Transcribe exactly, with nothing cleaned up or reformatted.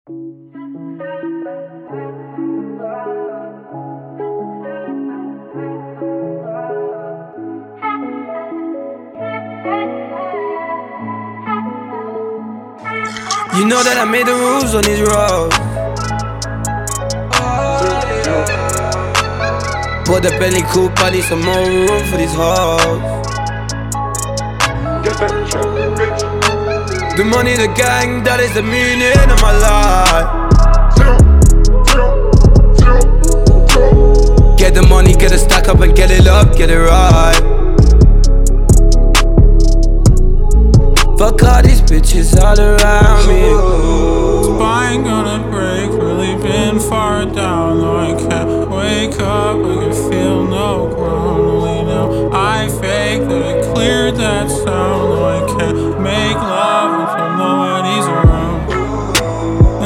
You know that I made the rules on these roads. Put the Bentley coupe, I need some more room for these hoes. The money, the gang, that is the meaning of my life. Get the money, get it stack up and get it up, get it right. Fuck all these bitches all around me.